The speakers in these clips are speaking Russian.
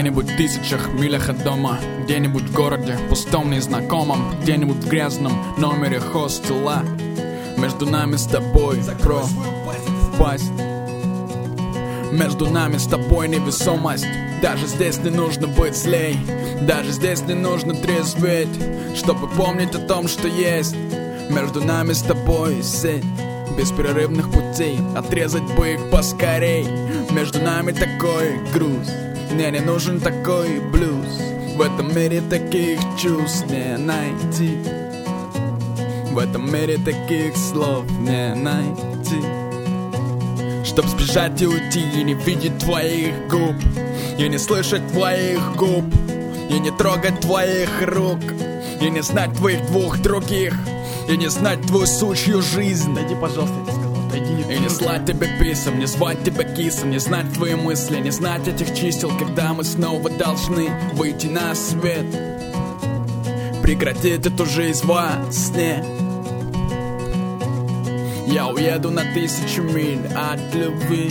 Где-нибудь в тысячах милях от дома, где-нибудь в городе, пустом незнакомом, где-нибудь в грязном номере хостела. Между нами с тобой пропасть. Между нами с тобой невесомость. Даже здесь не нужно быть злей, даже здесь не нужно трезветь, чтобы помнить о том, что есть. Между нами с тобой сеть беспрерывных путей, отрезать бы их поскорей. Между нами такой груз, мне не нужен такой блюз. В этом мире таких чувств не найти, в этом мире таких слов не найти. Чтоб сбежать и уйти, и не видеть твоих губ, и не слышать твоих губ, и не трогать твоих рук, и не знать твоих двух других, и не знать твою сучью жизнь. Дойди, пожалуйста, я тебе сказал, дойди. И не слать тебе писем, не звать тебя кисом, не знать твои мысли, не знать этих чисел, когда мы снова должны выйти на свет, прекратить эту жизнь во сне. Я уеду на 1000 миль от любви.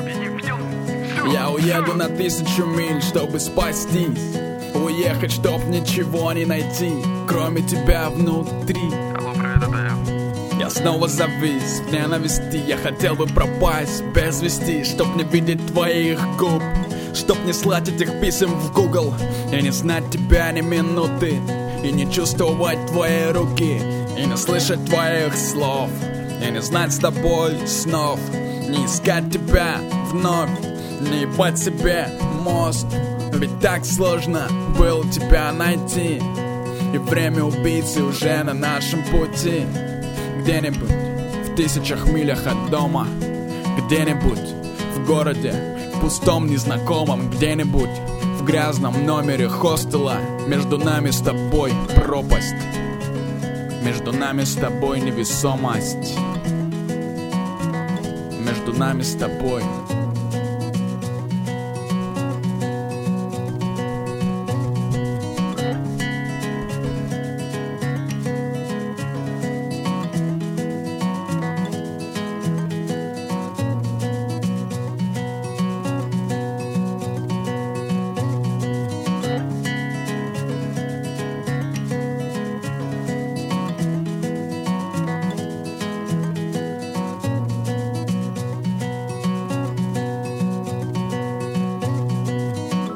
Я уеду на 1000 миль, чтобы спастись. Уехать, чтоб ничего не найти, кроме тебя внутри. Алло, привет, это я. Я снова завис в ненависти. Я хотел бы пропасть без вести, чтоб не видеть твоих губ, чтоб не слать этих писем в Google, и не знать тебя ни минуты, и не чувствовать твои руки, и не слышать твоих слов, и не знать с тобой снов, не искать тебя вновь, не ебать себе мозг. Ведь так сложно было тебя найти, и время убийцы уже на нашем пути. Где-нибудь в 1000 милях от дома, где-нибудь в городе, в пустом незнакомом, где-нибудь в грязном номере хостела. Между нами с тобой пропасть, между нами с тобой невесомость, между нами с тобой